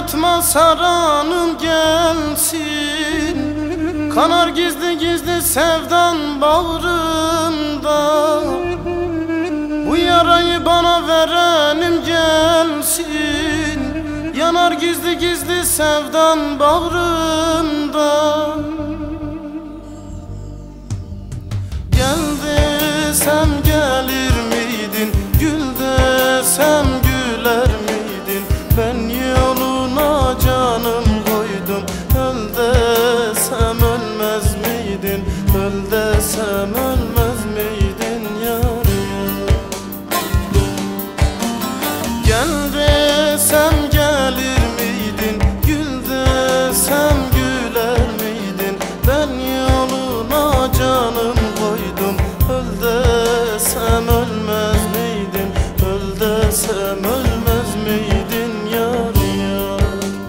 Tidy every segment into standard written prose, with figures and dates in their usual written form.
yatma saranım gelsin, kanar gizli gizli sevdan bağrımda. Bu yarayı bana verenim gelsin, yanar gizli gizli sevdan bağrımda. Gel desem gelir miydin, gül desem güler miydin? Ben yoluna canım koydum, öl desem ölmez miydin? Öl desem ölmez miydin yar yar? Gel desem gelir miydin, gül desem güler miydin? Ben yoluna canım koydum, öl desem ölmez miydin? Öl desem ölmez miydin yar yar?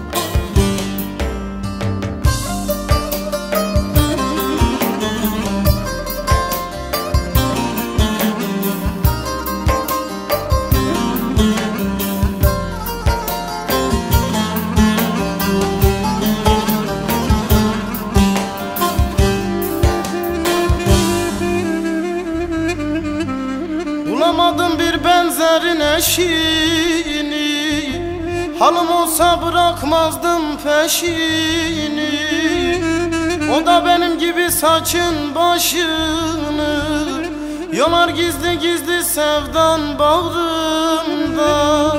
Bulamadım bir benzerin eşini, halım olsa bırakmazdım peşini. O da benim gibi saçın başını yolar gizli gizli sevdan bağrımda.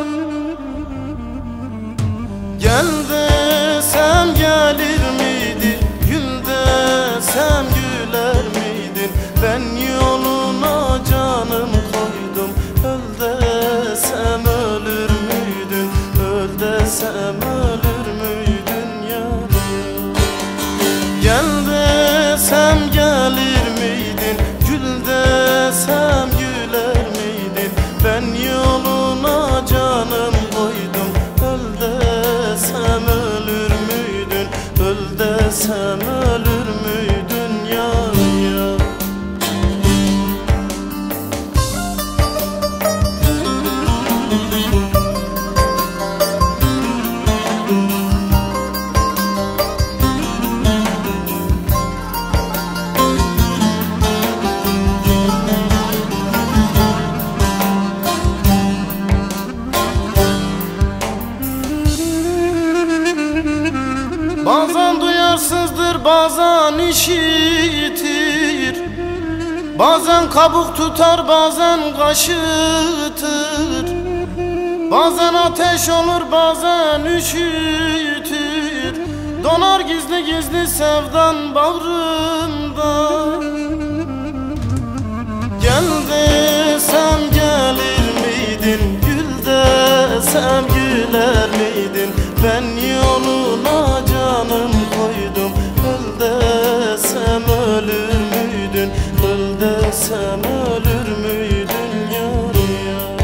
Gel desem gelir miydin, gül desem güler miydin? Ben yoluna canım koydum, öl desem ölür müydün? Öl desem ölür müydün yar yar? Gel desem gelir miydin, gül desem güler miydin? Ben yoluna canım koydum, öl desem ölür müydün? Öl desem ölür müydün yar yar? Bazen duyarsızdır, bazen işitir, bazen kabuk tutar, bazen kaşıtır, bazen ateş olur, bazen üşütür. Donar gizli gizli sevdan bağrımda. Gel desem gelir miydin, gül desem güler miydin? Ben yoluna canım koydum, öl desem ölür müydün? Öl desem ölür müydün yar yar?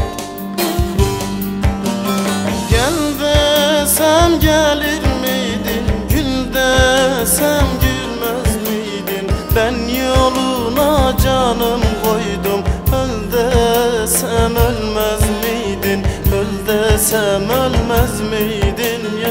Gel desem gelir miydin, gül desem gülmez miydin? Ben yoluna canım koydum, öl desem ölmez miydin? Öl desem ölmez miydin?